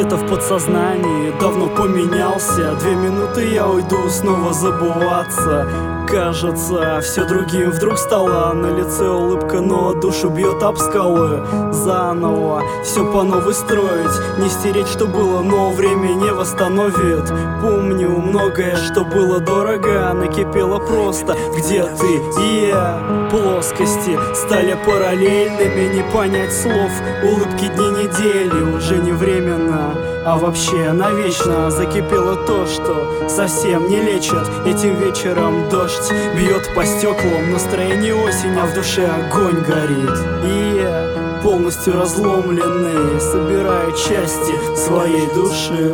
Где-то в подсознании давно поменялся. 2 минуты я уйду, снова забываться. Кажется, все другим вдруг стало. На лице улыбка, но душу бьет об скалы. Заново все по новой строить. Не стереть, что было, но время не восстановит. Помню многое, что было дорого, накипело просто. Где ты и я? Плоскости стали параллельными. Не понять слов, улыбки дни недели. Уже не временно, а вообще навечно. Закипело то, что совсем не лечат. Этим вечером дождь бьет по стеклам, настроение осень, а в душе огонь горит. И я полностью разломленный собираю части своей души.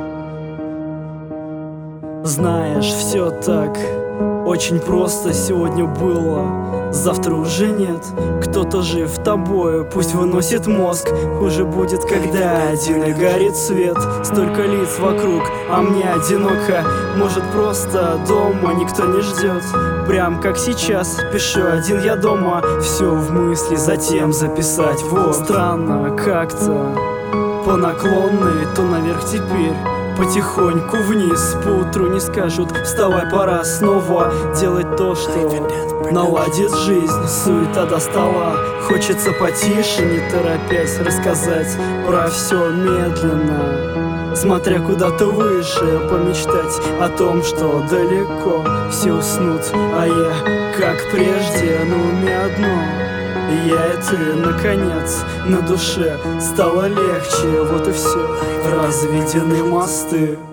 Знаешь, все так очень просто сегодня было, завтра уже нет. Кто-то жив тобою, пусть выносит мозг. Хуже будет, когда один и горит свет. Столько лиц вокруг, а мне одиноко. Может, просто дома никто не ждет. Прям как сейчас, пишу один я дома. Все в мысли, затем записать. Вот странно как-то по наклонной, то наверх теперь потихоньку вниз. Поутру не скажут: вставай, пора снова делать то, что наладит жизнь. Суета достала, хочется потише, не торопясь рассказать про все медленно, смотря куда-то выше, помечтать о том, что далеко все уснут, а я, как прежде, на уме одно. Я и ты, наконец, на душе стало легче. Вот и все, разведены мосты.